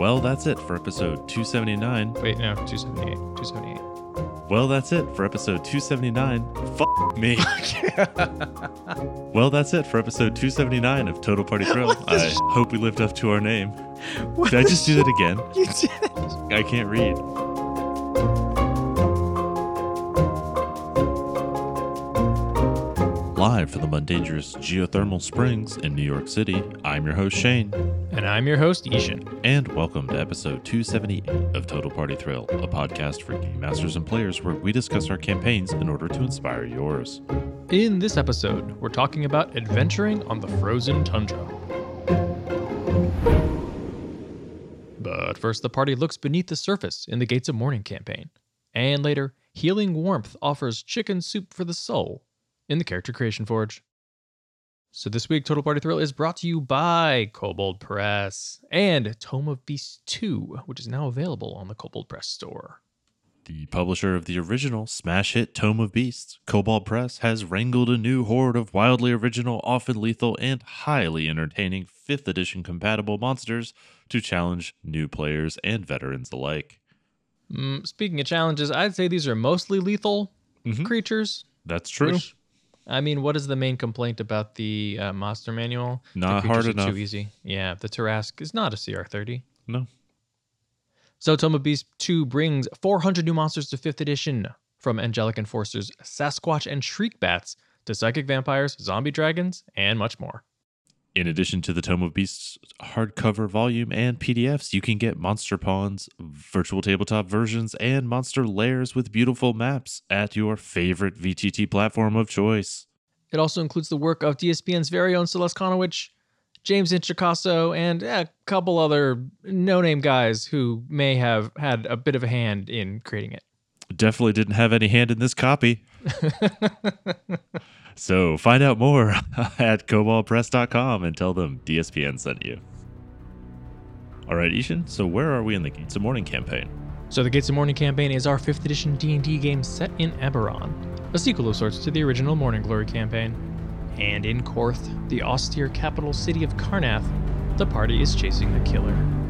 Well, that's it for episode 279. Wait, no, 278. 278. Well, that's it for episode 279. Fuck me. Well, that's it for episode 279 of Total Party Thrill. I hope we lived up to our name. Did I just do that again? You did. I can't read. Live from the Mundangerous Geothermal Springs in New York City, I'm your host Shane. And I'm your host, Ishan. And welcome to episode 278 of Total Party Thrill, a podcast for game masters and players where we discuss our campaigns in order to inspire yours. In this episode, we're talking about adventuring on the frozen tundra. But first, the party looks beneath the surface in the Gates of Morning campaign. And later, Healing Warmth offers chicken soup for the soul in the Character Creation Forge. So this week, Total Party Thrill is brought to you by Kobold Press and Tome of Beasts 2, which is now available on the Kobold Press store. The publisher of the original smash hit Tome of Beasts, Kobold Press, has wrangled a new horde of wildly original, often lethal, and highly entertaining 5th edition compatible monsters to challenge new players and veterans alike. Speaking of challenges, I'd say these are mostly lethal creatures. That's true. I mean, what is the main complaint about the monster manual? Not the hard are enough. Too easy. Yeah, the Tarrasque is not a CR30. No. So Tome of Beasts 2 brings 400 new monsters to 5th edition, from Angelic Enforcers, Sasquatch and Shriek Bats, to Psychic Vampires, Zombie Dragons, and much more. In addition to the Tome of Beasts hardcover volume and PDFs, you can get Monster Pawns, virtual tabletop versions, and monster lairs with beautiful maps at your favorite VTT platform of choice. It also includes the work of DSPN's very own Celeste Konowich, James Inchicasso, and a couple other no-name guys who may have had a bit of a hand in creating it. Definitely didn't have any hand in this copy. So find out more at koboldpress.com and tell them DSPN sent you. All right, Ishan, so where are we in the Gates of Morning campaign? So the Gates of Morning campaign is our 5th edition D&D game set in Eberron, a sequel of sorts to the original Morning Glory campaign. And in Korth, the austere capital city of Karrnath, the party is chasing the killer.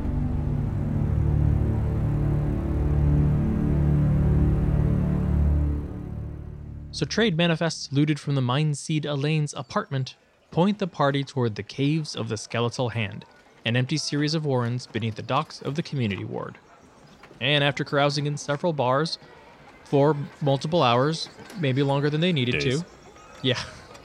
So trade manifests looted from the Mindseed Elaine's apartment point the party toward the Caves of the Skeletal Hand, an empty series of warrens beneath the docks of the community ward. And after carousing in several bars for multiple hours, maybe longer than they needed Days. to, yeah,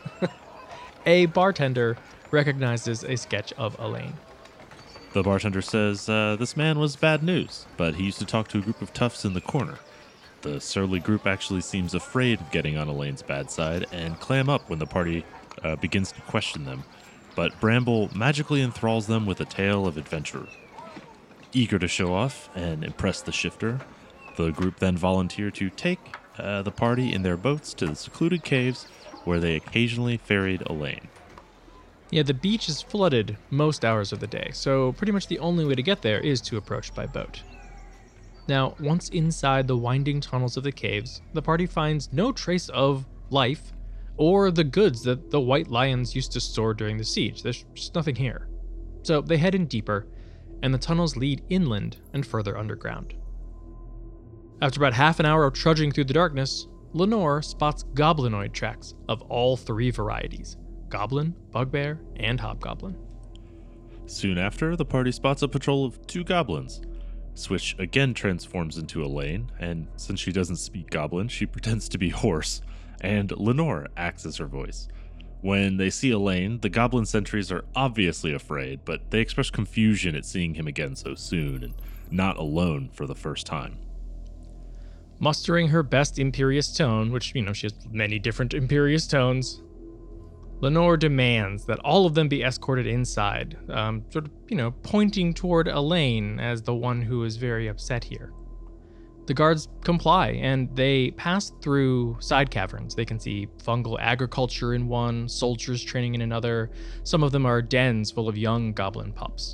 a bartender recognizes a sketch of Elaine. The bartender says this man was bad news, but he used to talk to a group of toughs in the corner. The surly group actually seems afraid of getting on Elaine's bad side and clam up when the party begins to question them, but Bramble magically enthralls them with a tale of adventure. Eager to show off and impress the shifter, the group then volunteer to take the party in their boats to the secluded caves where they occasionally ferried Elaine. Yeah, the beach is flooded most hours of the day, so pretty much the only way to get there is to approach by boat. Now, once inside the winding tunnels of the caves, the party finds no trace of life or the goods that the White Lions used to store during the siege. There's just nothing here. So they head in deeper, and the tunnels lead inland and further underground. After about half an hour of trudging through the darkness, Lenore spots goblinoid tracks of all 3 varieties: Goblin, Bugbear, and Hobgoblin. Soon after, the party spots a patrol of 2 goblins. Switch again transforms into Elaine, and since she doesn't speak goblin, she pretends to be horse, and Lenore acts as her voice. When they see Elaine, the goblin sentries are obviously afraid, but they express confusion at seeing him again so soon, and not alone for the first time. Mustering her best imperious tone, which, she has many different imperious tones, Lenore demands that all of them be escorted inside, pointing toward Elaine as the one who is very upset here. The guards comply, and they pass through side caverns. They can see fungal agriculture in one, soldiers training in another. Some of them are dens full of young goblin pups.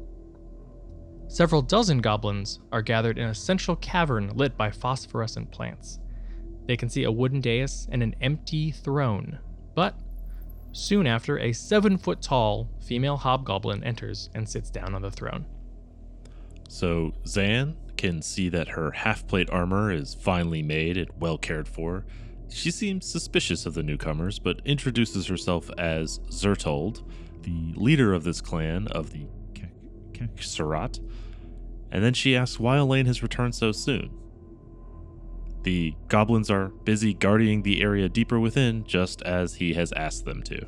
Several dozen goblins are gathered in a central cavern lit by phosphorescent plants. They can see a wooden dais and an empty throne, but soon after, a 7-foot-tall female hobgoblin enters and sits down on the throne. So Zan can see that her half-plate armor is finely made and well cared for. She seems suspicious of the newcomers, but introduces herself as Zertold, the leader of this clan of the Keksarat, and then she asks why Elaine has returned so soon. The goblins are busy guarding the area deeper within, just as he has asked them to.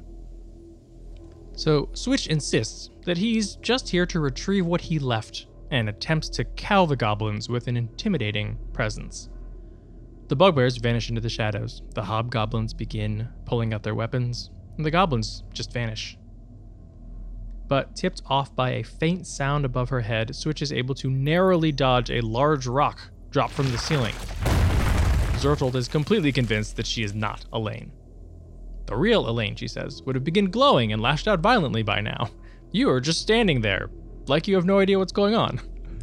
So Switch insists that he's just here to retrieve what he left and attempts to cow the goblins with an intimidating presence. The bugbears vanish into the shadows, the hobgoblins begin pulling out their weapons, and the goblins just vanish. But tipped off by a faint sound above her head, Switch is able to narrowly dodge a large rock dropped from the ceiling. Zertold is completely convinced that she is not Elaine. The real Elaine, she says, would have begun glowing and lashed out violently by now. You are just standing there, like you have no idea what's going on.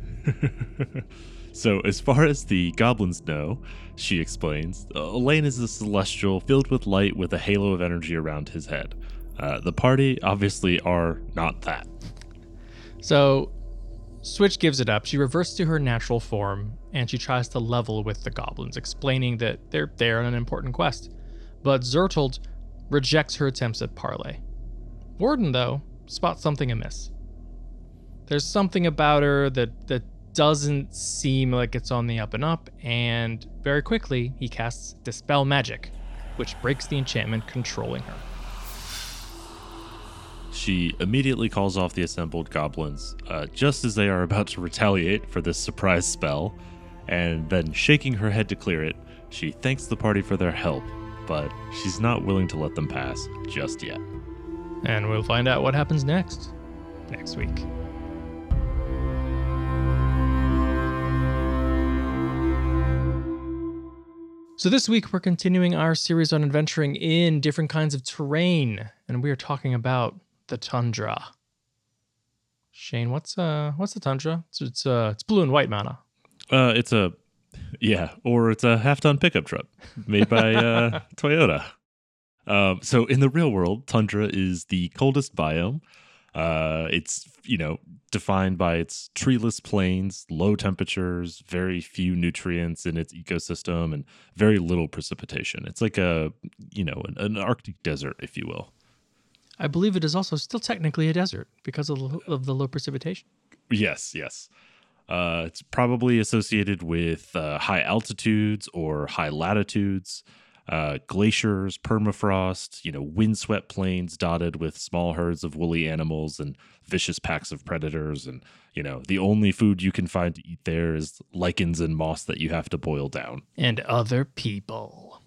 So, as far as the goblins know, she explains, Elaine is a celestial filled with light with a halo of energy around his head. The party obviously are not that. So, Switch gives it up. She reverts to her natural form, and she tries to level with the goblins, explaining that they're there on an important quest. But Zertold rejects her attempts at parley. Warden, though, spots something amiss. There's something about her that doesn't seem like it's on the up and up, and very quickly he casts Dispel Magic, which breaks the enchantment controlling her. She immediately calls off the assembled goblins, just as they are about to retaliate for this surprise spell, and then shaking her head to clear it, she thanks the party for their help, but she's not willing to let them pass just yet. And we'll find out what happens next week. So this week we're continuing our series on adventuring in different kinds of terrain, and we are talking about the tundra. Shane, what's the tundra? It's blue and white mana. It's a half-ton pickup truck made by Toyota. So in the real world, tundra is the coldest biome. It's, defined by its treeless plains, low temperatures, very few nutrients in its ecosystem, and very little precipitation. It's like an Arctic desert, if you will. I believe it is also still technically a desert because of the low precipitation. Yes. It's probably associated with high altitudes or high latitudes, glaciers, permafrost, windswept plains dotted with small herds of woolly animals and vicious packs of predators. And, the only food you can find to eat there is lichens and moss that you have to boil down. And other people.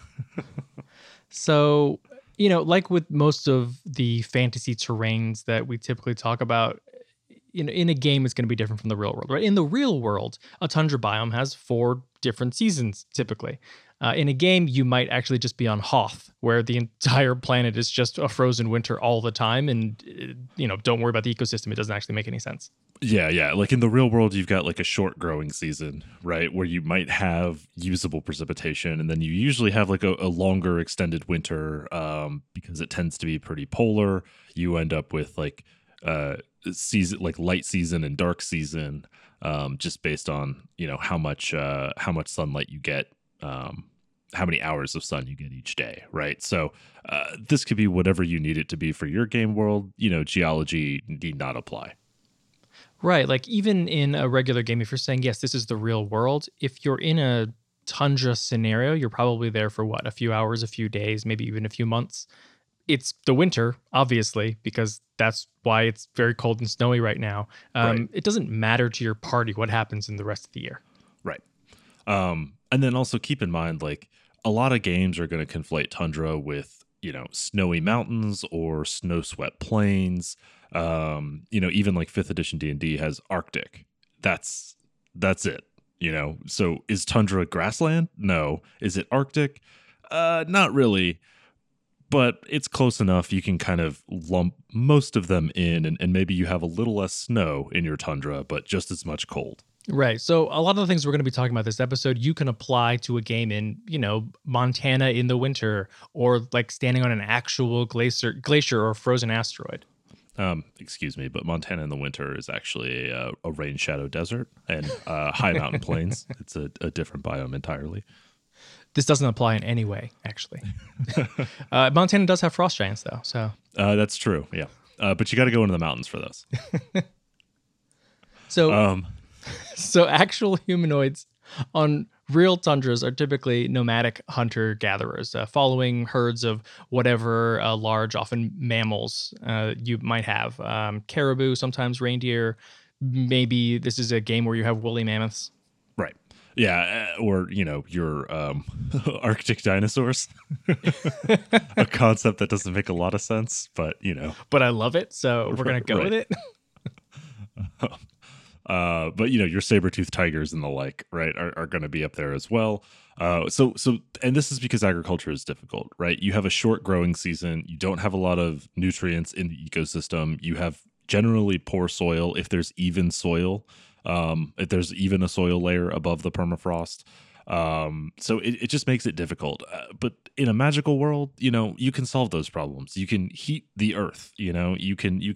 So, like with most of the fantasy terrains that we typically talk about, in a game, it's going to be different from the real world, right? In the real world, a tundra biome has 4 different seasons, typically. In a game, you might actually just be on Hoth, where the entire planet is just a frozen winter all the time, and, don't worry about the ecosystem. It doesn't actually make any sense. Yeah. Like in the real world, you've got like a short growing season, right? Where you might have usable precipitation, and then you usually have like a longer extended winter because it tends to be pretty polar. You end up with like season, like light season and dark season, just based on how much sunlight you get, how many hours of sun you get each day, right? So this could be whatever you need it to be for your game world. Geology need not apply. Right, like even in a regular game, if you're saying, yes, this is the real world, if you're in a tundra scenario, you're probably there for a few hours, a few days, maybe even a few months. It's the winter, obviously, because that's why it's very cold and snowy right now. Right. It doesn't matter to your party what happens in the rest of the year. Right. And then also keep in mind, like, a lot of games are going to conflate tundra with, snowy mountains or snow-swept plains. Even like 5th edition D&D has Arctic. That's it, So is tundra grassland? No. Is it Arctic? Not really. But it's close enough you can kind of lump most of them in, and maybe you have a little less snow in your tundra, but just as much cold. Right. So a lot of the things we're going to be talking about this episode, you can apply to a game in, Montana in the winter, or like standing on an actual glacier or frozen asteroid. Excuse me, but Montana in the winter is actually a rain shadow desert and high mountain plains. It's a different biome entirely. This doesn't apply in any way, actually. Montana does have frost giants, though. So that's true. Yeah, but you got to go into the mountains for those. So, so actual humanoids on real tundras are typically nomadic hunter-gatherers, following herds of whatever large, often mammals you might have. Caribou, sometimes reindeer. Maybe this is a game where you have woolly mammoths. Right. Yeah, or, your Arctic dinosaurs. A concept that doesn't make a lot of sense, but, But I love it, so we're going to go with it. But your saber-toothed tigers and the like, right, are going to be up there as well. So, and this is because agriculture is difficult, right? You have a short growing season. You don't have a lot of nutrients in the ecosystem. You have generally poor soil, if there's even soil, if there's even a soil layer above the permafrost. So it just makes it difficult. But in a magical world, you can solve those problems. You can heat the earth. You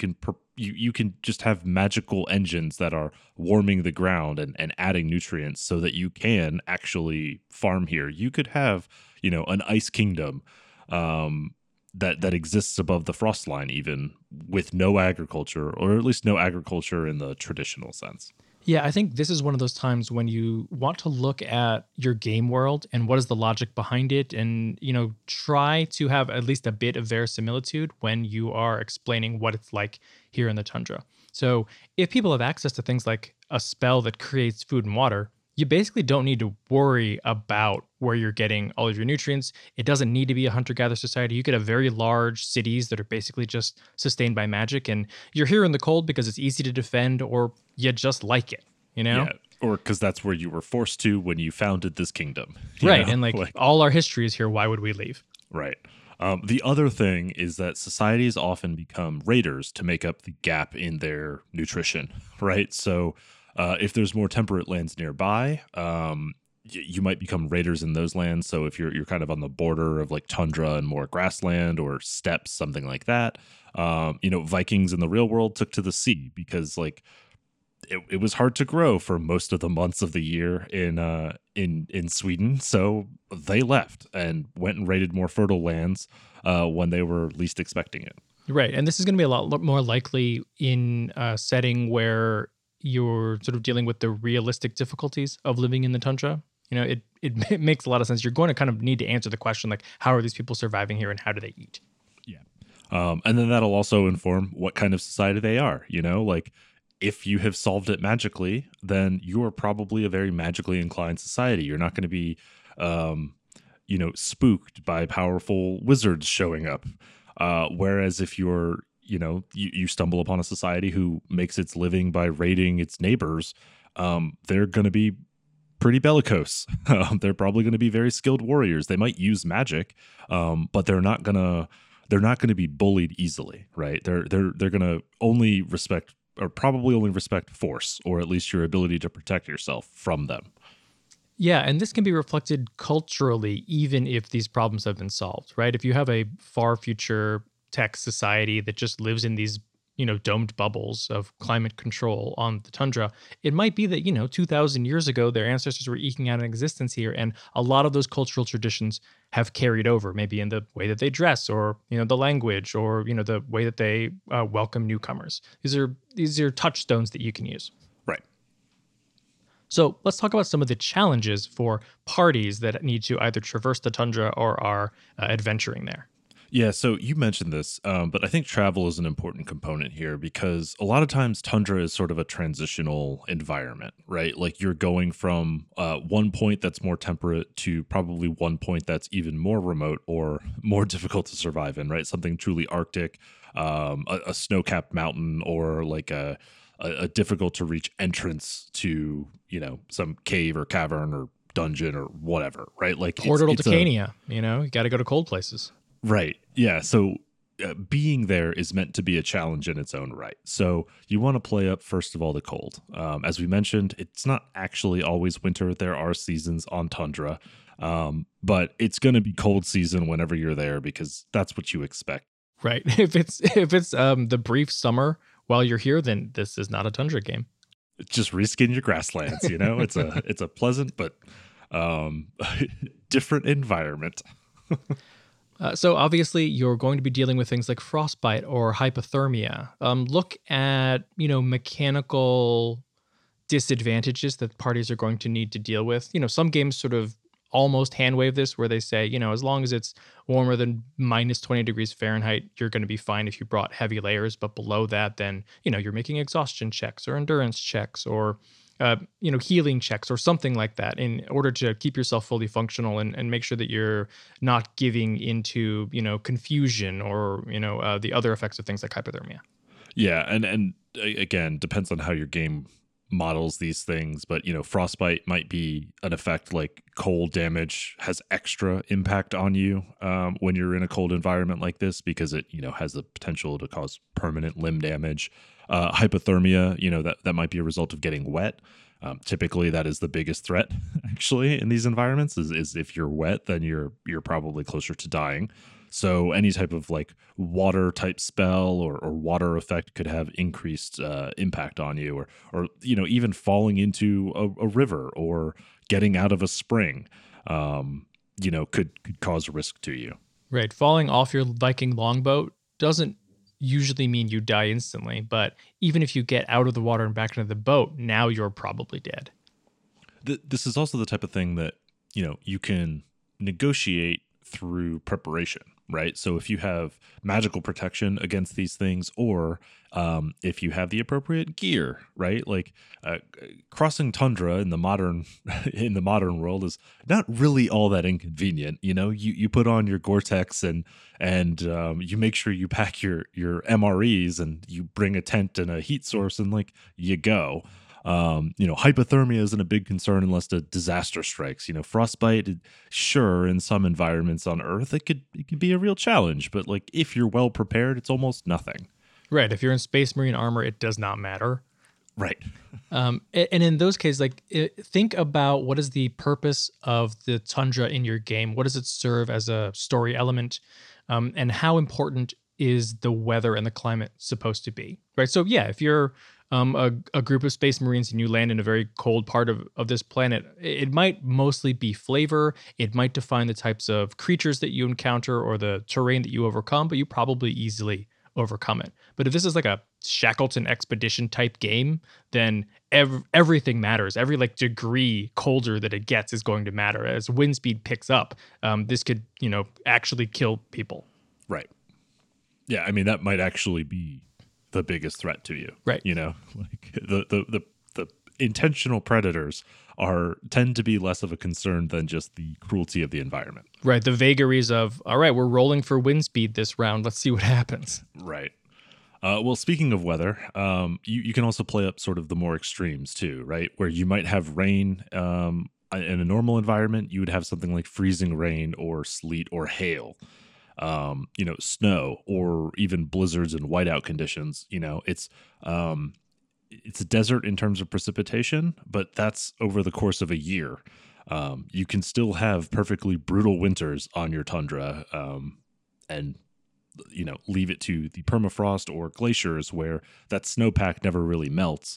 can just have magical engines that are warming the ground and adding nutrients so that you can actually farm here. You could have, an ice kingdom that exists above the frost line, even with no agriculture, or at least no agriculture in the traditional sense. Yeah, I think this is one of those times when you want to look at your game world and what is the logic behind it, and try to have at least a bit of verisimilitude when you are explaining what it's like here in the tundra. So if people have access to things like a spell that creates food and water, you basically don't need to worry about where you're getting all of your nutrients. It doesn't need to be a hunter-gatherer society. You could have very large cities that are basically just sustained by magic, and you're here in the cold because it's easy to defend, or you just like it, Yeah, or because that's where you were forced to when you founded this kingdom. Right, and all our history is here. Why would we leave? Right. The other thing is that societies often become raiders to make up the gap in their nutrition, right? So if there's more temperate lands nearby, you might become raiders in those lands. So if you're kind of on the border of like tundra and more grassland or steppes, something like that, Vikings in the real world took to the sea because it was hard to grow for most of the months of the year in Sweden. So they left and went and raided more fertile lands when they were least expecting it. Right. And this is going to be a lot more likely in a setting where you're sort of dealing with the realistic difficulties of living in the tundra. It makes a lot of sense. You're going to kind of need to answer the question, like, how are these people surviving here and how do they eat? Yeah. And then that'll also inform what kind of society they are, if you have solved it magically, then you are probably a very magically inclined society. You're not going to be, spooked by powerful wizards showing up. Whereas if you're, you stumble upon a society who makes its living by raiding its neighbors, they're going to be pretty bellicose. They're probably going to be very skilled warriors. They might use magic, but they're not going to be bullied easily, right? They're going to only respect, or probably only respect, force, or at least your ability to protect yourself from them. Yeah, and this can be reflected culturally, even if these problems have been solved, right? If you have a far future tech society that just lives in these, domed bubbles of climate control on the tundra, it might be that, 2,000 years ago, their ancestors were eking out an existence here, and a lot of those cultural traditions have carried over, maybe in the way that they dress, or, the language, or, the way that they welcome newcomers. These are touchstones that you can use. Right. So let's talk about some of the challenges for parties that need to either traverse the tundra or are adventuring there. Yeah, so you mentioned this, but I think travel is an important component here because a lot of times tundra is sort of a transitional environment, right? Like you're going from one point that's more temperate to probably one point that's even more remote or more difficult to survive in, right? Something truly Arctic, a snow-capped mountain, or like a difficult to reach entrance to, some cave or cavern or dungeon or whatever, right? Like Portal to Cania, you got to go to cold places. Right. Yeah. So being there is meant to be a challenge in its own right. So you want to play up, first of all, the cold. As we mentioned, it's not actually always winter. There are seasons on tundra, but it's going to be cold season whenever you're there because that's what you expect. Right. If it's the brief summer while you're here, then this is not a tundra game. Just reskin your grasslands, you know? It's a pleasant but um different environment. So obviously you're going to be dealing with things like frostbite or hypothermia. Look at, mechanical disadvantages that parties are going to need to deal with. Some games sort of almost hand wave this where they say, as long as it's warmer than minus 20 degrees Fahrenheit, you're going to be fine if you brought heavy layers. But below that, then, you're making exhaustion checks or endurance checks or, healing checks or something like that in order to keep yourself fully functional and make sure that you're not giving into, confusion or, the other effects of things like hypothermia. Yeah, and again, depends on how your game models these things, but frostbite might be an effect like cold damage has extra impact on you when you're in a cold environment like this because it has the potential to cause permanent limb damage. Hypothermia, that might be a result of getting wet. Typically, that is the biggest threat actually in these environments. Is if you're wet, then you're probably closer to dying. So any type of like water type spell or water effect could have increased impact on you, or even falling into a river or getting out of a spring, could cause risk to you. Right. Falling off your Viking longboat doesn't usually mean you die instantly, but even if you get out of the water and back into the boat, now you're probably dead. This is also the type of thing that you can negotiate through preparation, right? So if you have magical protection against these things, or if you have the appropriate gear, right? Like crossing tundra in the modern world is not really all that inconvenient. You put on your Gore-Tex and you make sure you pack your MREs and you bring a tent and a heat source and like you go. Hypothermia isn't a big concern unless a disaster strikes. Frostbite, sure, in some environments on Earth, it could be a real challenge. But like if you're well prepared, it's almost nothing. Right. If you're in Space Marine armor, it does not matter. Right. And in those cases, think about what is the purpose of the tundra in your game. What does it serve as a story element, and how important is the weather and the climate supposed to be? Right. So yeah, if you're a group of Space Marines and you land in a very cold part of this planet, it might mostly be flavor. It might define the types of creatures that you encounter or the terrain that you overcome, but you probably easily overcome it. But if this is like a Shackleton expedition type game, then everything matters. Every degree colder that it gets is going to matter. As wind speed picks up, this could actually kill people. Right. Yeah, I mean that might actually be the biggest threat to you. Right. Like the intentional predators tend to be less of a concern than just the cruelty of the environment. Right. The vagaries of, all right, we're rolling for wind speed this round. Let's see what happens. Right. Well, speaking of weather, you can also play up sort of the more extremes too, right? Where you might have rain in a normal environment, you would have something like freezing rain or sleet or hail. Snow or even blizzards and whiteout conditions. It's a desert in terms of precipitation, but that's over the course of a year. You can still have perfectly brutal winters on your tundra, and leave it to the permafrost or glaciers where that snowpack never really melts.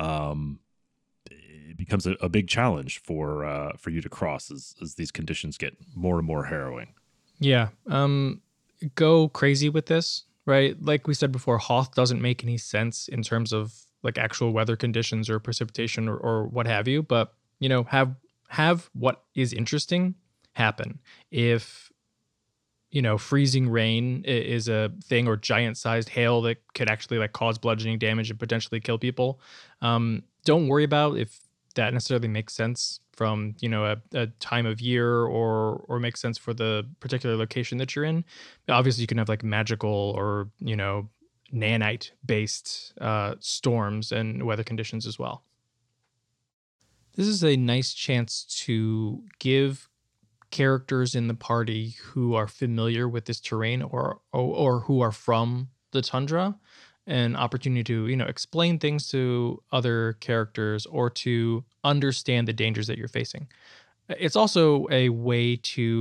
It becomes a big challenge for you to cross as these conditions get more and more harrowing. Yeah. Go crazy with this, right? Like we said before, Hoth doesn't make any sense in terms of like actual weather conditions or precipitation or what have you, but have what is interesting happen. If freezing rain is a thing, or giant sized hail that could actually like cause bludgeoning damage and potentially kill people, don't worry about if that necessarily makes sense from a time of year or makes sense for the particular location that you're in. Obviously you can have like magical or nanite based storms and weather conditions as well. This is a nice chance to give characters in the party who are familiar with this terrain or who are from the tundra an opportunity to explain things to other characters or to understand the dangers that you're facing. It's also a way to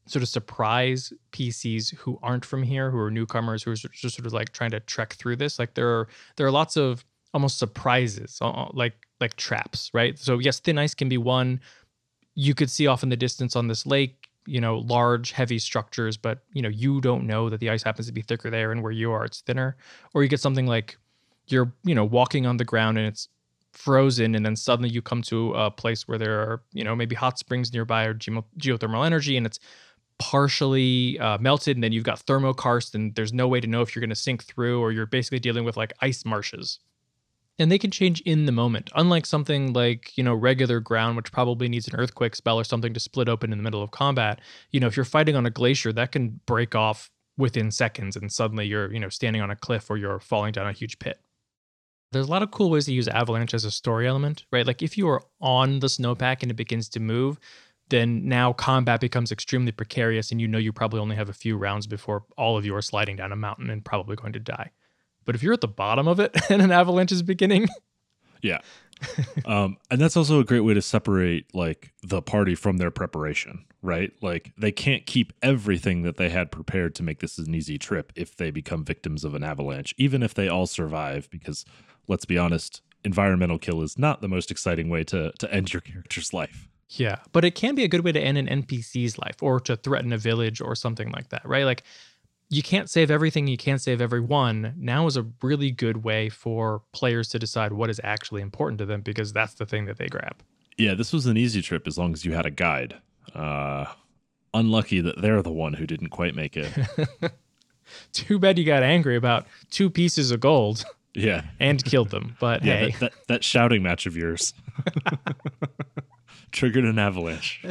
sort of surprise PCs who aren't from here, who are newcomers, who are just sort of like trying to trek through this. Like there are lots of almost surprises, like traps, right? So yes, thin ice can be one. You could see off in the distance on this lake, large, heavy structures, but you don't know that the ice happens to be thicker there, and where you are, it's thinner. Or you get something like you're, walking on the ground and it's frozen, and then suddenly you come to a place where there are, maybe hot springs nearby or geothermal energy, and it's partially melted, and then you've got thermokarst, and there's no way to know if you're going to sink through, or you're basically dealing with like ice marshes. And they can change in the moment, unlike something like, regular ground, which probably needs an earthquake spell or something to split open in the middle of combat. If you're fighting on a glacier, that can break off within seconds, and suddenly you're, standing on a cliff or you're falling down a huge pit. There's a lot of cool ways to use avalanche as a story element, right? Like if you are on the snowpack and it begins to move, then now combat becomes extremely precarious, and you probably only have a few rounds before all of you are sliding down a mountain and probably going to die. But if you're at the bottom of it and an avalanche is beginning. Yeah. And that's also a great way to separate like the party from their preparation, right? Like they can't keep everything that they had prepared to make this an easy trip if they become victims of an avalanche, even if they all survive, because let's be honest, environmental kill is not the most exciting way to end your character's life. Yeah, but it can be a good way to end an NPC's life or to threaten a village or something like that, right? Like you can't save everything, you can't save everyone. Now is a really good way for players to decide what is actually important to them, because that's the thing that they grab. Yeah, this was an easy trip as long as you had a guide. Unlucky that they're the one who didn't quite make it. Too bad you got angry about 2 pieces of gold. Yeah. And killed them. But yeah, hey. That shouting match of yours triggered an avalanche.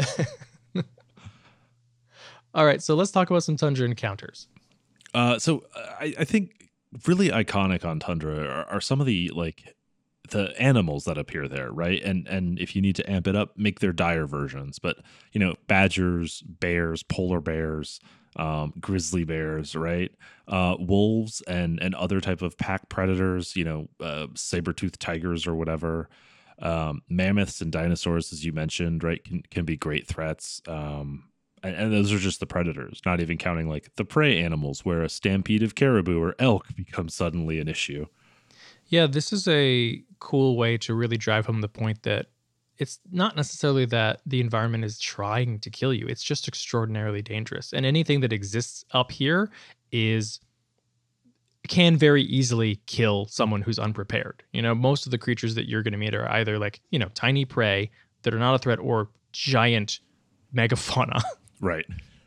All right, so let's talk about some Tundra encounters. So I think really iconic on Tundra are some of the animals that appear there, right? And if you need to amp it up, make their dire versions. But badgers, bears, polar bears, grizzly bears, right? Wolves and other type of pack predators, saber-toothed tigers or whatever. Mammoths and dinosaurs, as you mentioned, right, can be great threats. And those are just the predators, not even counting like the prey animals, where a stampede of caribou or elk becomes suddenly an issue. Yeah, this is a cool way to really drive home the point that it's not necessarily that the environment is trying to kill you. It's just extraordinarily dangerous. And anything that exists up here can very easily kill someone who's unprepared. Most of the creatures that you're going to meet are either like, tiny prey that are not a threat, or giant megafauna. Right.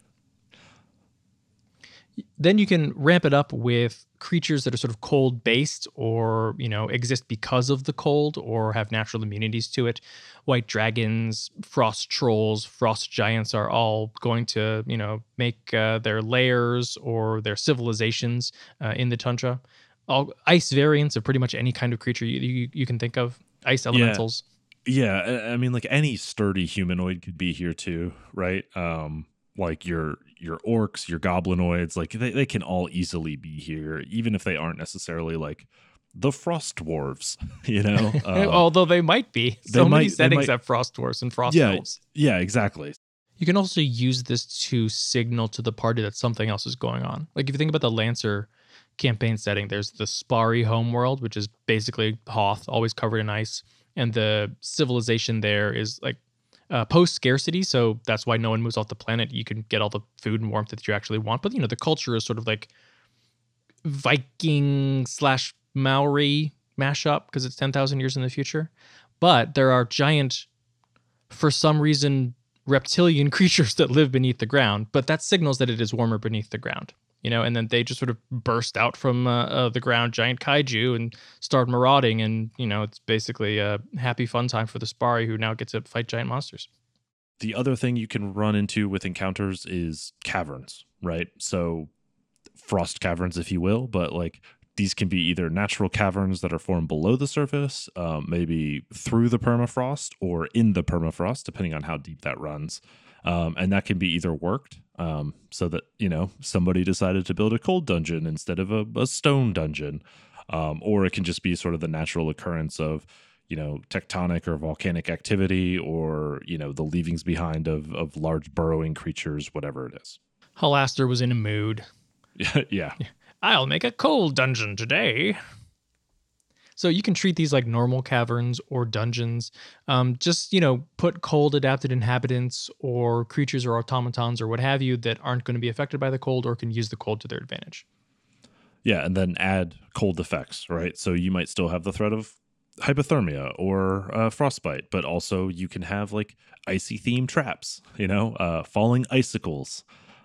Then you can ramp it up with creatures that are sort of cold based, or, exist because of the cold or have natural immunities to it. White dragons, frost trolls, frost giants are all going to, make their lairs or their civilizations in the tundra. All ice variants of pretty much any kind of creature you can think of. Ice elementals. Yeah, I mean, like any sturdy humanoid could be here too, right? Like your orcs, your goblinoids, like they can all easily be here, even if they aren't necessarily like the frost dwarves, Although they might be. Many settings have frost dwarves and frost elves. Yeah, exactly. You can also use this to signal to the party that something else is going on. Like if you think about the Lancer campaign setting, there's the Spari homeworld, which is basically Hoth, always covered in ice. And the civilization there is like post-scarcity, so that's why no one moves off the planet. You can get all the food and warmth that you actually want. But, the culture is sort of like Viking/Maori mashup, because it's 10,000 years in the future. But there are giant, for some reason, reptilian creatures that live beneath the ground. But that signals that it is warmer beneath the ground. And then they just sort of burst out from the ground, giant kaiju, and start marauding. And, it's basically a happy fun time for the Spari, who now get to fight giant monsters. The other thing you can run into with encounters is caverns, right? So frost caverns, if you will, but like these can be either natural caverns that are formed below the surface, maybe through the permafrost or in the permafrost, depending on how deep that runs. And that can be either worked so that, somebody decided to build a cold dungeon instead of a stone dungeon. Or it can just be sort of the natural occurrence of, tectonic or volcanic activity, or, the leavings behind of large burrowing creatures, whatever it is. Halaster was in a mood. Yeah. I'll make a cold dungeon today. So you can treat these like normal caverns or dungeons. Just, put cold adapted inhabitants or creatures or automatons or what have you that aren't going to be affected by the cold or can use the cold to their advantage. Yeah, and then add cold effects, right? So you might still have the threat of hypothermia or frostbite, but also you can have like icy themed traps, falling icicles,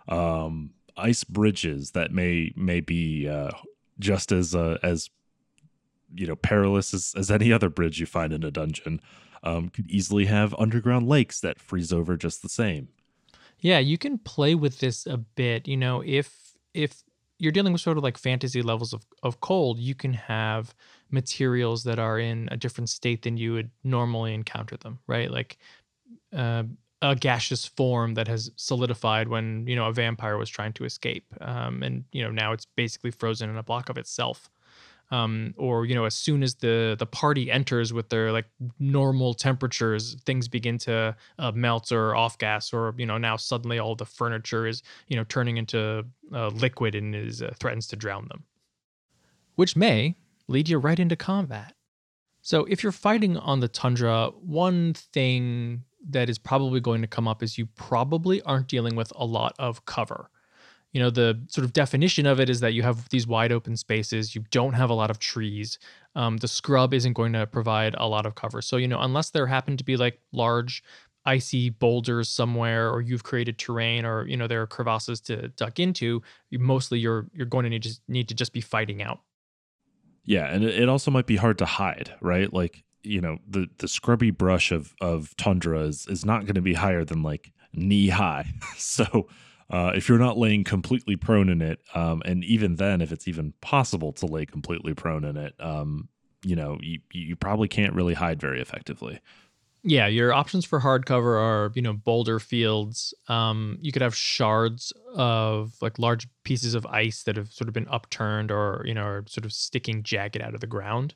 ice bridges that may be just as perilous as any other bridge you find in a dungeon. Could easily have underground lakes that freeze over just the same. Yeah, you can play with this a bit. If you're dealing with sort of like fantasy levels of cold, you can have materials that are in a different state than you would normally encounter them, right? Like a gaseous form that has solidified when, a vampire was trying to escape. And, now it's basically frozen in a block of itself. Or as soon as the party enters with their like normal temperatures, things begin to melt or off gas, or now suddenly all the furniture is turning into liquid and is threatens to drown them, which may lead you right into combat. So if you're fighting on the tundra, one thing that is probably going to come up is you probably aren't dealing with a lot of cover. The sort of definition of it is that you have these wide open spaces. You don't have a lot of trees. The scrub isn't going to provide a lot of cover. So, unless there happen to be like large icy boulders somewhere, or you've created terrain, or, there are crevasses to duck into, you're going to need to just be fighting out. Yeah, and it also might be hard to hide, right? Like, the scrubby brush of tundra is not going to be higher than like knee high. So if you're not laying completely prone in it, and even then, if it's even possible to lay completely prone in it, you probably can't really hide very effectively. Yeah, your options for hardcover are, boulder fields. You could have shards of like large pieces of ice that have sort of been upturned or, are sort of sticking jagged out of the ground.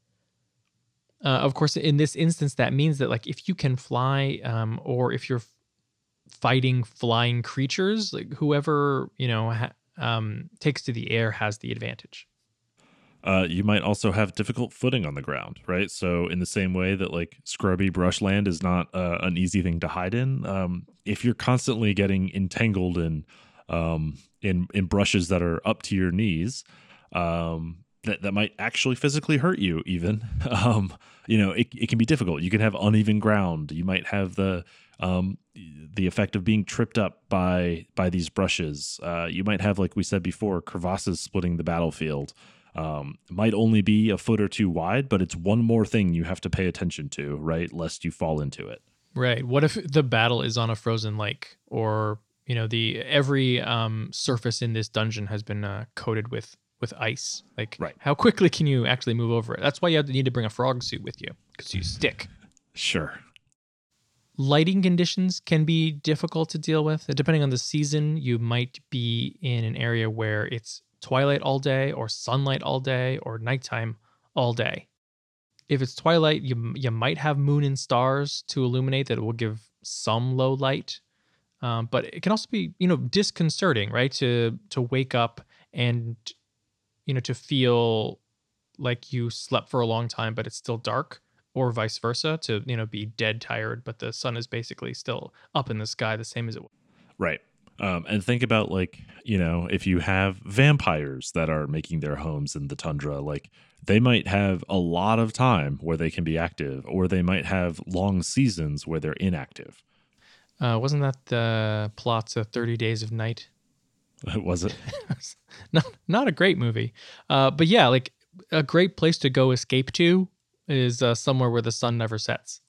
Of course, in this instance, that means that like if you can fly, or if you're fighting flying creatures, like whoever takes to the air has the advantage. You might also have difficult footing on the ground, right? So in the same way that like scrubby brushland is not an easy thing to hide in, if you're constantly getting entangled in brushes that are up to your knees, that might actually physically hurt you even. It can be difficult. You can have uneven ground. You might have the effect of being tripped up by these brushes. You might have, like we said before, crevasses splitting the battlefield. Might only be a foot or two wide, but it's one more thing you have to pay attention to, right? Lest you fall into it. Right. What if the battle is on a frozen lake, or every surface in this dungeon has been coated with ice? Like, right. How quickly can you actually move over it? That's why you need to bring a frog suit with you, because you stick. Sure. Lighting conditions can be difficult to deal with. Depending on the season, you might be in an area where it's twilight all day, or sunlight all day, or nighttime all day. If it's twilight, you might have moon and stars to illuminate that will give some low light. But it can also be, disconcerting, right? To wake up and, to feel like you slept for a long time, but it's still dark, or vice versa, to, be dead tired, but the sun is basically still up in the sky, the same as it was. Right. And think about like, if you have vampires that are making their homes in the tundra, like they might have a lot of time where they can be active, or they might have long seasons where they're inactive. Wasn't that the plot to 30 Days of Night? Was it? Not a great movie. But yeah, like a great place to go escape to is somewhere where the sun never sets.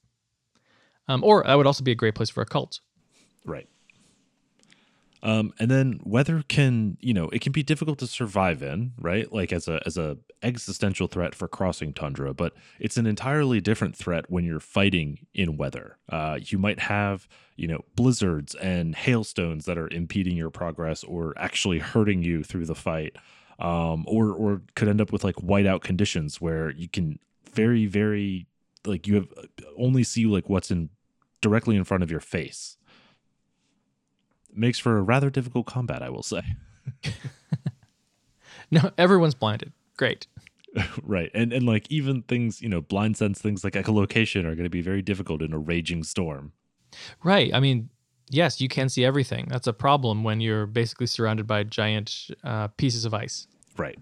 Or that would also be a great place for a cult. Right. And then weather can, it can be difficult to survive in, right? Like as a existential threat for crossing tundra, but it's an entirely different threat when you're fighting in weather. You might have, blizzards and hailstones that are impeding your progress or actually hurting you through the fight. Or could end up with like whiteout conditions where you can very, very like you have only see like what's in directly in front of your face. It makes for a rather difficult combat, I will say. No, everyone's blinded. Great. Right. And like even things, blind sense things like echolocation are going to be very difficult in a raging storm. Right. I mean, yes, you can see everything. That's a problem when you're basically surrounded by giant pieces of ice. Right.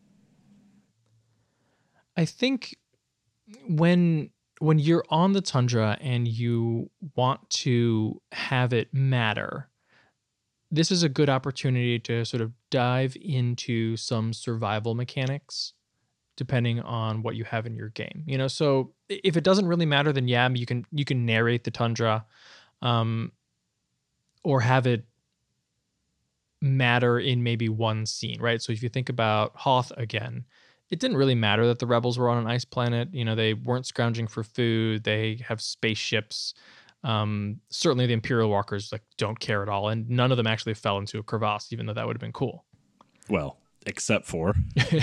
I think when you're on the tundra and you want to have it matter, this is a good opportunity to sort of dive into some survival mechanics depending on what you have in your game. So if it doesn't really matter, then yeah, you can narrate the tundra, or have it matter in maybe one scene, right? So if you think about Hoth again, it didn't really matter that the rebels were on an ice planet. They weren't scrounging for food. They have spaceships. Certainly the Imperial walkers don't care at all, and none of them actually fell into a crevasse, even though that would have been cool. Well, except for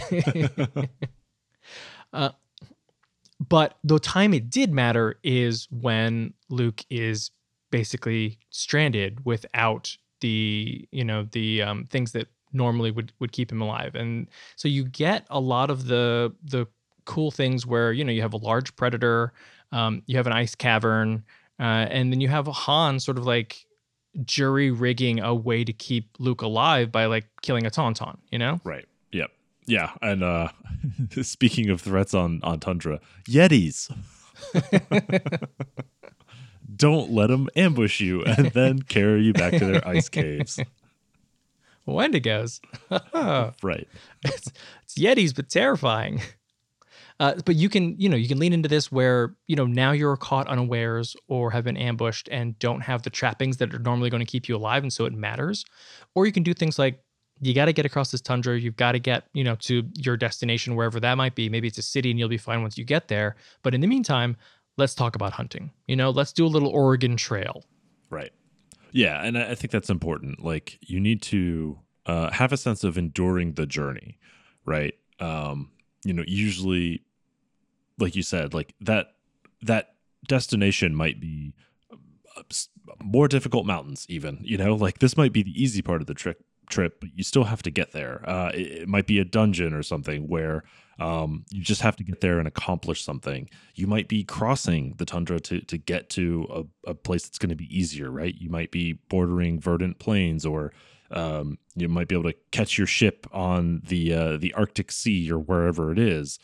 but the time it did matter is when Luke is basically stranded without the things that normally would keep him alive. And so you get a lot of the cool things where you have a large predator, you have an ice cavern, and then you have Han sort of like jury rigging a way to keep Luke alive by like killing a tauntaun, Right. Yep. Yeah. And speaking of threats on Tundra, Yetis. Don't let them ambush you and then carry you back to their ice caves. Wendigos. Right. It's Yetis, but terrifying. But you can lean into this where, now you're caught unawares or have been ambushed and don't have the trappings that are normally going to keep you alive, and so it matters. Or you can do things like, you got to get across this tundra. You've got to get, to your destination, wherever that might be. Maybe it's a city and you'll be fine once you get there. But in the meantime, let's talk about hunting. Let's do a little Oregon Trail. Right. Yeah, and I think that's important. Like, you need to have a sense of enduring the journey, right? Usually, like you said, like that destination might be more difficult mountains even, like this might be the easy part of the trip, but you still have to get there. It might be a dungeon or something where you just have to get there and accomplish something. You might be crossing the tundra to get to a place that's going to be easier, right? You might be bordering verdant plains, or you might be able to catch your ship on the Arctic Sea or wherever it is.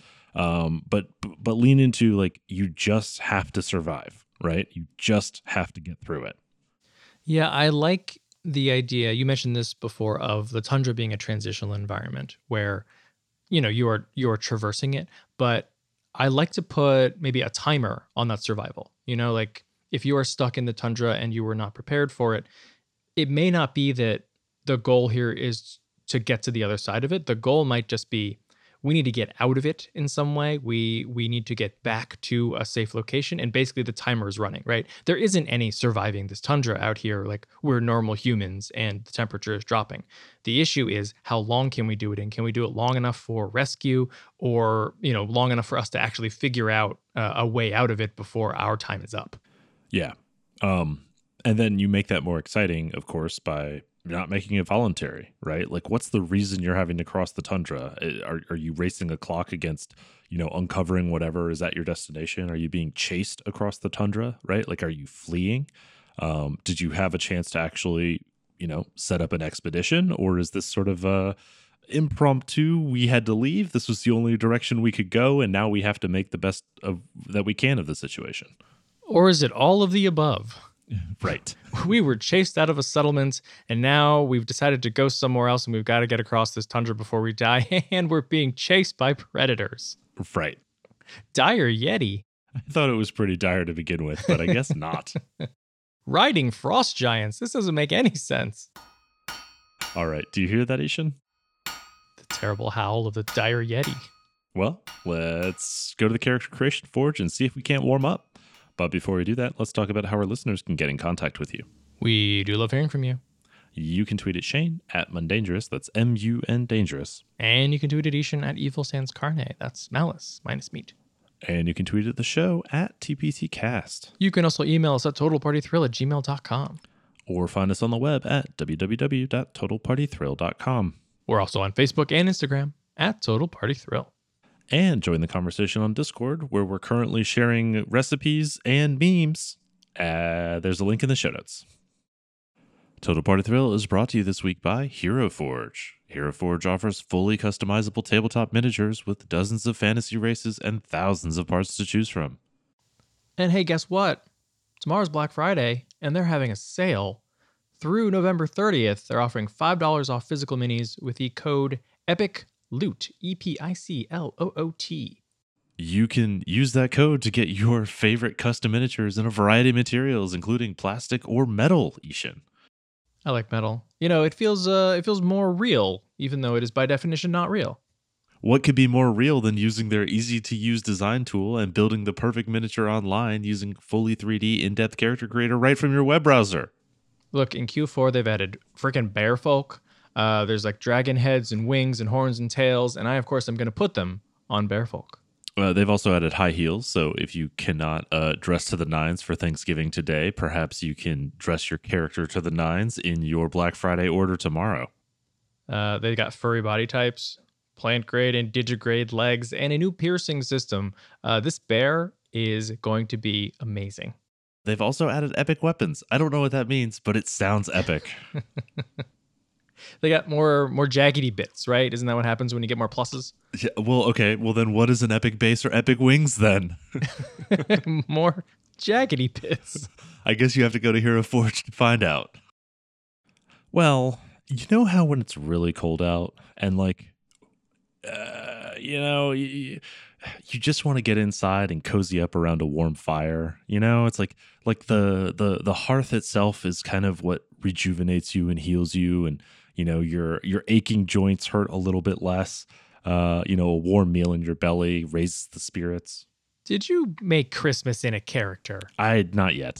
But lean into like, you just have to survive, right? You just have to get through it. Yeah, I like the idea, you mentioned this before, of the tundra being a transitional environment where, you are traversing it. But I like to put maybe a timer on that survival. Like if you are stuck in the tundra and you were not prepared for it, it may not be that the goal here is to get to the other side of it. The goal might just be, we need to get out of it in some way. We need to get back to a safe location. And basically the timer is running, right? There isn't any surviving this tundra out here. Like, we're normal humans and the temperature is dropping. The issue is, how long can we do it in? Can we do it long enough for rescue, or, long enough for us to actually figure out a way out of it before our time is up? Yeah. And then you make that more exciting, of course, by not making it voluntary, right? Like, what's the reason you're having to cross the tundra? Are you racing a clock against, uncovering whatever is at your destination? Are you being chased across the tundra, right? Like, are you fleeing? Did you have a chance to actually, set up an expedition? Or is this sort of impromptu? We had to leave. This was the only direction we could go, and now we have to make the best of that we can of the situation. Or is it all of the above? Right. We were chased out of a settlement, and now we've decided to go somewhere else, and we've got to get across this tundra before we die, and we're being chased by predators. Right. Dire Yeti. I thought it was pretty dire to begin with, but I guess not. Riding frost giants. This doesn't make any sense. All right. Do you hear that, Ishan? The terrible howl of the Dire Yeti. Well, let's go to the Character Creation Forge and see if we can't warm up. But before we do that, let's talk about how our listeners can get in contact with you. We do love hearing from you. You can tweet at Shane at Mundangerous. That's MUN Dangerous. And you can tweet at Ishan at Evil Sans Carne. That's malice minus meat. And you can tweet at the show at TPTcast. You can also email us at totalpartythrill@gmail.com. Or find us on the web at www.totalpartythrill.com. We're also on Facebook and Instagram at Total Party Thrill. And join the conversation on Discord, where we're currently sharing recipes and memes. There's a link in the show notes. Total Party Thrill is brought to you this week by Hero Forge. Hero Forge offers fully customizable tabletop miniatures with dozens of fantasy races and thousands of parts to choose from. And hey, guess what? Tomorrow's Black Friday, and they're having a sale. Through November 30th, they're offering $5 off physical minis with the code EPICLOOT, EPICLOOT. You can use that code to get your favorite custom miniatures in a variety of materials, including plastic or metal, Ishan. I like metal. You know, it feels more real, even though it is by definition not real. What could be more real than using their easy-to-use design tool and building the perfect miniature online using fully 3D in-depth character creator right from your web browser? Look, in Q4, they've added freaking bear folk. There's like dragon heads and wings and horns and tails, and I, of course, am going to put them on bear folk. They've also added high heels, so if you cannot dress to the nines for Thanksgiving today, perhaps you can dress your character to the nines in your Black Friday order tomorrow. They got furry body types, plant grade and digigrade legs, and a new piercing system. This bear is going to be amazing. They've also added epic weapons. I don't know what that means, but it sounds epic. They got more jaggedy bits, right? Isn't that what happens when you get more pluses? Yeah, well, okay. Well, then what is an epic base or epic wings then? More jaggedy bits. I guess you have to go to Hero Forge to find out. Well, you know how when it's really cold out and you just want to get inside and cozy up around a warm fire. You know, it's like the hearth itself is kind of what rejuvenates you and heals you, and you know your aching joints hurt a little bit less. A warm meal in your belly raises the spirits. Did you make Christmas in a character? Not yet.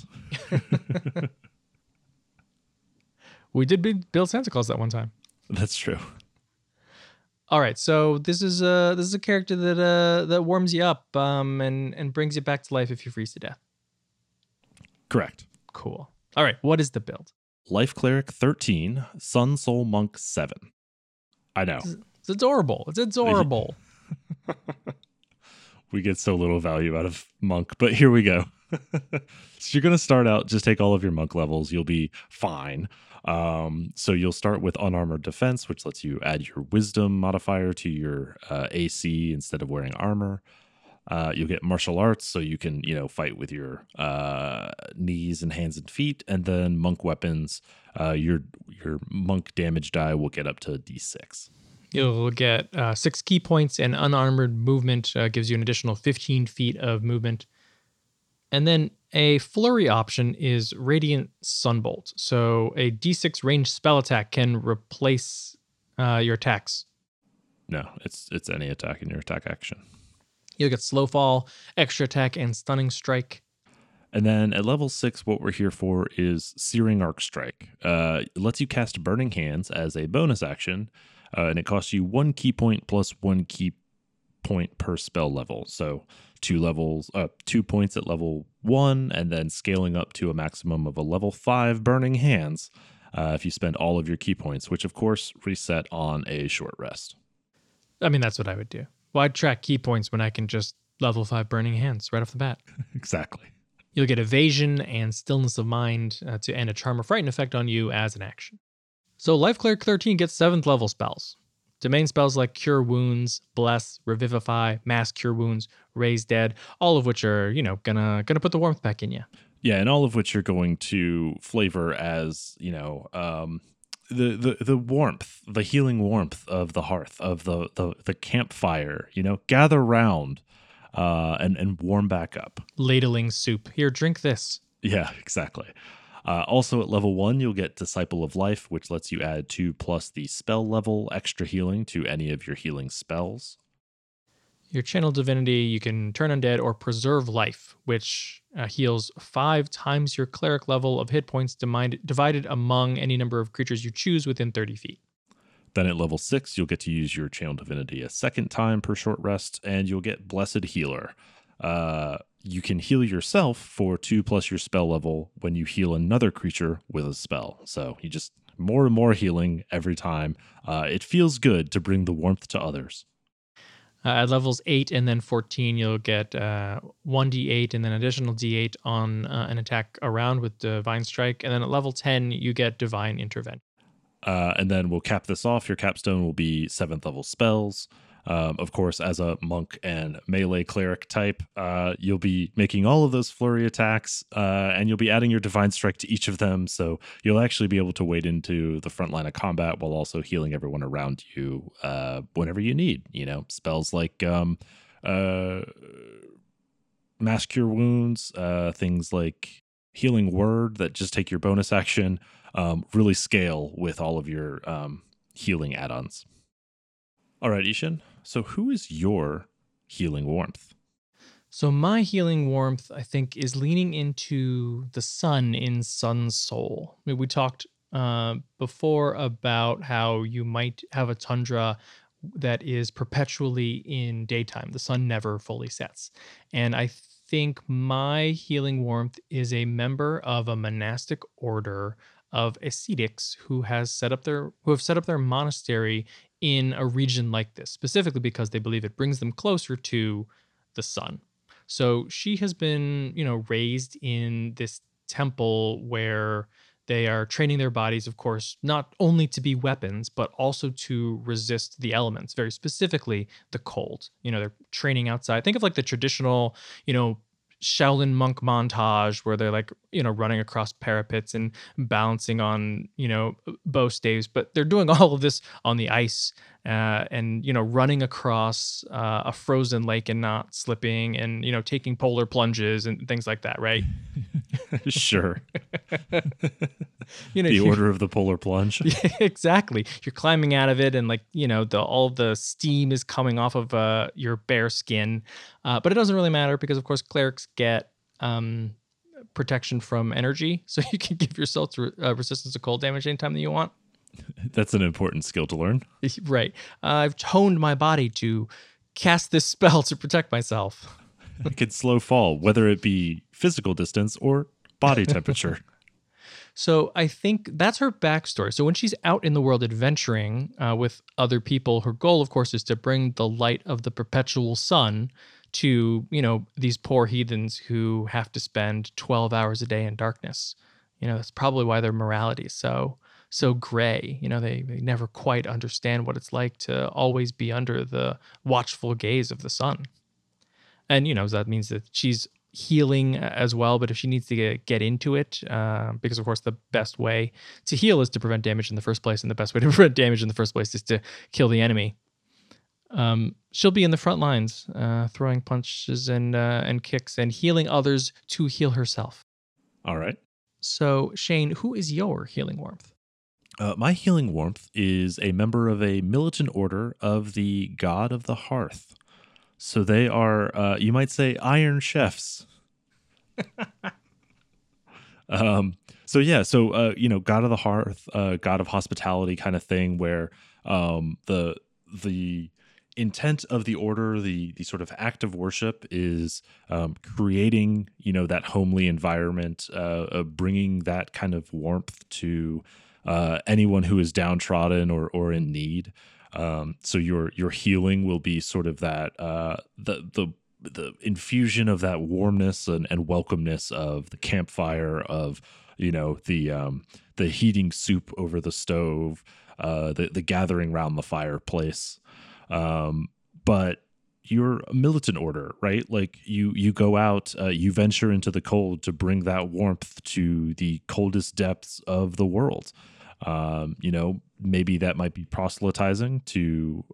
We did build Santa Claus that one time. That's true. All right, so this is a character that warms you up and brings you back to life if you freeze to death. Correct. Cool. All right, what is the build? Life Cleric 13, Sun Soul Monk 7. I know. It's adorable. It's adorable. We get so little value out of Monk, but here we go. So you're going to start out, just take all of your Monk levels. You'll be fine. So you'll start with Unarmored Defense, which lets you add your Wisdom modifier to your AC instead of wearing armor. You'll get Martial Arts, so you can, fight with your knees and hands and feet. And then Monk Weapons, your Monk damage die will get up to D6. You'll get 6 key points, and Unarmored Movement gives you an additional 15 feet of movement. And then a flurry option is Radiant Sunbolt. So a D6 ranged spell attack can replace your attacks. No, it's any attack in your attack action. You'll get Slow Fall, Extra Attack, and Stunning Strike. And then at level 6, what we're here for is Searing Arc Strike. It lets you cast Burning Hands as a bonus action, and it costs you 1 key point plus 1 key point per spell level. So 2 points at level 1, and then scaling up to a maximum of a level 5 Burning Hands if you spend all of your key points, which of course reset on a short rest. I mean, that's what I would do. Why track key points when I can just level 5 Burning Hands right off the bat? Exactly. You'll get Evasion and Stillness of Mind to end a Charm or Frighten effect on you as an action. So Life Cleric 13 gets 7th level spells. Domain spells like Cure Wounds, Bless, Revivify, Mass Cure Wounds, Raise Dead, all of which are, gonna put the warmth back in you. Yeah, and all of which are going to flavor as, the warmth, the healing warmth of the hearth, of the campfire, gather round and warm back up. Ladling soup. Here, drink this. Yeah, exactly. Also at level 1, you'll get Disciple of Life, which lets you add 2 plus the spell level extra healing to any of your healing spells. Your Channel Divinity, you can turn undead or preserve life, which heals 5 times your cleric level of hit points divided among any number of creatures you choose within 30 feet. Then at level 6, you'll get to use your Channel Divinity a second time per short rest, and you'll get Blessed Healer. you can heal yourself for 2 plus your spell level when you heal another creature with a spell. So you just more and more healing every time. It feels good to bring the warmth to others. At levels 8 and then 14, you'll get 1d8 and then additional d8 on an attack around with Divine Strike. And then at level 10, you get Divine Intervention. And then we'll cap this off. Your capstone will be 7th level spells. Of course, as a monk and melee cleric type, you'll be making all of those flurry attacks, and you'll be adding your Divine Strike to each of them. So you'll actually be able to wade into the front line of combat while also healing everyone around you whenever you need. Spells like Mass Cure Wounds, things like Healing Word that just take your bonus action, really scale with all of your healing add-ons. All right, Ishan. So who is your Healing Warmth? So my Healing Warmth, I think, is leaning into the sun in Sun's Soul. I mean, we talked before about how you might have a tundra that is perpetually in daytime. The sun never fully sets. And I think my Healing Warmth is a member of a monastic order of ascetics who have set up their monastery in a region like this, specifically because they believe it brings them closer to the sun. So she has been, raised in this temple where they are training their bodies, of course, not only to be weapons, but also to resist the elements, very specifically the cold. They're training outside. Think of like the traditional, Shaolin monk montage where they're like, running across parapets and balancing on, bow staves, but they're doing all of this on the ice and, running across a frozen lake and not slipping and, taking polar plunges and things like that, right? Sure. The order of the polar plunge. Yeah, exactly. You're climbing out of it and all the steam is coming off of your bare skin. But it doesn't really matter because, of course, clerics get protection from energy. So you can give yourself resistance to cold damage anytime that you want. That's an important skill to learn. Right. I've honed my body to cast this spell to protect myself. It could slow fall, whether it be physical distance or body temperature. So I think that's her backstory. So when she's out in the world adventuring with other people, her goal, of course, is to bring the light of the perpetual sun to, these poor heathens who have to spend 12 hours a day in darkness. That's probably why their morality is so gray. They never quite understand what it's like to always be under the watchful gaze of the sun. And, that means that she's healing as well, but if she needs to get into it, because of course the best way to heal is to prevent damage in the first place, and the best way to prevent damage in the first place is to kill the enemy. She'll be in the front lines, throwing punches and kicks and healing others to heal herself. All right. So Shane, who is your Healing Warmth? My Healing Warmth is a member of a militant order of the God of the Hearth. So they are, you might say, Iron Chefs. God of the Hearth, God of Hospitality kind of thing, where the intent of the order, the sort of act of worship is creating, that homely environment, bringing that kind of warmth to anyone who is downtrodden or in need. So your healing will be sort of that the infusion of that warmness and welcomeness of the campfire, of the heating soup over the stove, the gathering around the fireplace. But you're a militant order, right? Like you go out, you venture into the cold to bring that warmth to the coldest depths of the world. Maybe that might be proselytizing to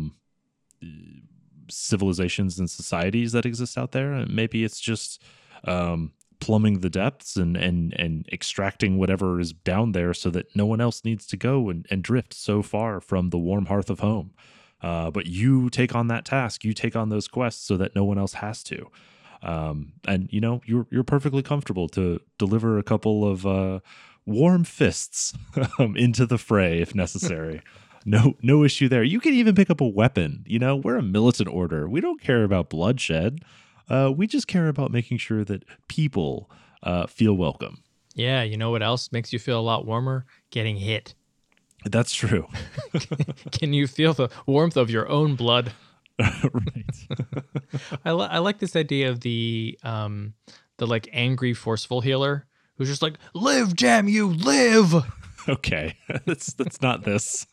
civilizations and societies that exist out there. And maybe it's just plumbing the depths and extracting whatever is down there so that no one else needs to go and drift so far from the warm hearth of home. But you take on that task, you take on those quests so that no one else has to. And you're perfectly comfortable to deliver a couple of warm fists into the fray if necessary. No issue there. You can even pick up a weapon. We're a militant order. We don't care about bloodshed. We just care about making sure that people feel welcome. Yeah, you know what else makes you feel a lot warmer? Getting hit. That's true. Can you feel the warmth of your own blood? Right. I like this idea of the like angry, forceful healer who's just like, "Live, damn you, live!" Okay, that's not this.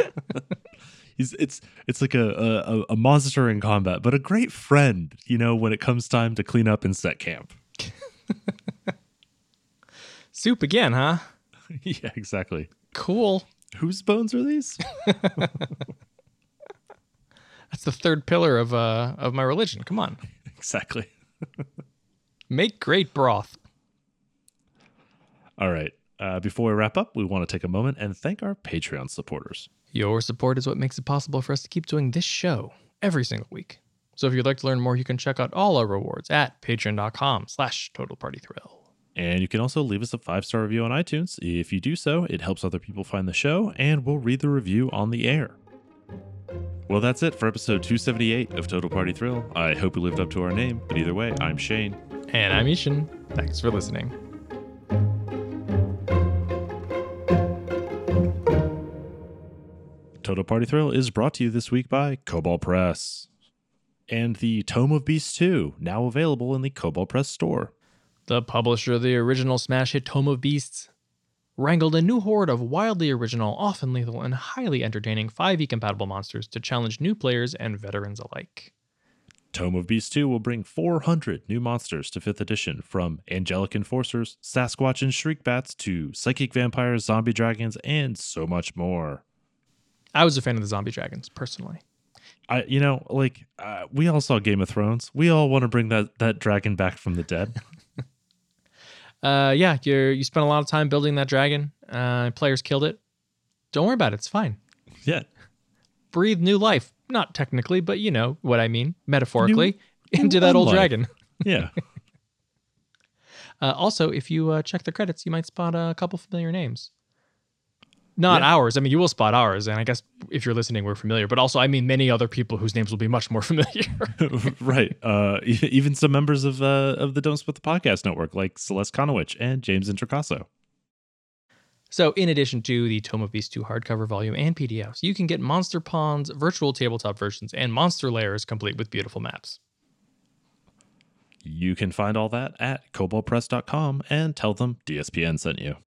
It's like a monster in combat, but a great friend. When it comes time to clean up and set camp. Soup again, huh? Yeah, exactly. Cool. Whose bones are these? That's the third pillar of my religion. Come on. Exactly. Make great broth. All right. Before we wrap up, we want to take a moment and thank our Patreon supporters. Your support is what makes it possible for us to keep doing this show every single week. So if you'd like to learn more, you can check out all our rewards at patreon.com/totalpartythrill. And you can also leave us a 5-star review on iTunes. If you do so, it helps other people find the show, and we'll read the review on the air. Well, that's it for episode 278 of Total Party Thrill. I hope you lived up to our name, but either way, I'm Shane. And I'm Ishan. Thanks for listening. Total Party Thrill is brought to you this week by Cobalt Press. And the Tome of Beasts 2, now available in the Cobalt Press store. The publisher of the original smash hit Tome of Beasts wrangled a new horde of wildly original, often lethal, and highly entertaining 5e-compatible monsters to challenge new players and veterans alike. Tome of Beasts 2 will bring 400 new monsters to 5th edition, from angelic enforcers, Sasquatch and Shriekbats, to psychic vampires, zombie dragons, and so much more. I was a fan of the zombie dragons, personally. We all saw Game of Thrones. We all want to bring that dragon back from the dead. You spent a lot of time building that dragon. Players killed it. Don't worry about it. It's fine. Yeah. Breathe new life. Not technically, but you know what I mean, metaphorically, into that new old life. dragon. Yeah. Also, if you check the credits, you might spot a couple familiar names. Not ours. I mean, you will spot ours, and I guess if you're listening, we're familiar. But also, I mean, many other people whose names will be much more familiar. Right. Even some members of the Don't Split the Podcast Network, like Celeste Konowich and James Introcaso. So, in addition to the Tome of Beasts 2 hardcover volume and PDFs, you can get Monster Ponds, virtual tabletop versions, and monster layers complete with beautiful maps. You can find all that at cobaltpress.com and tell them DSPN sent you.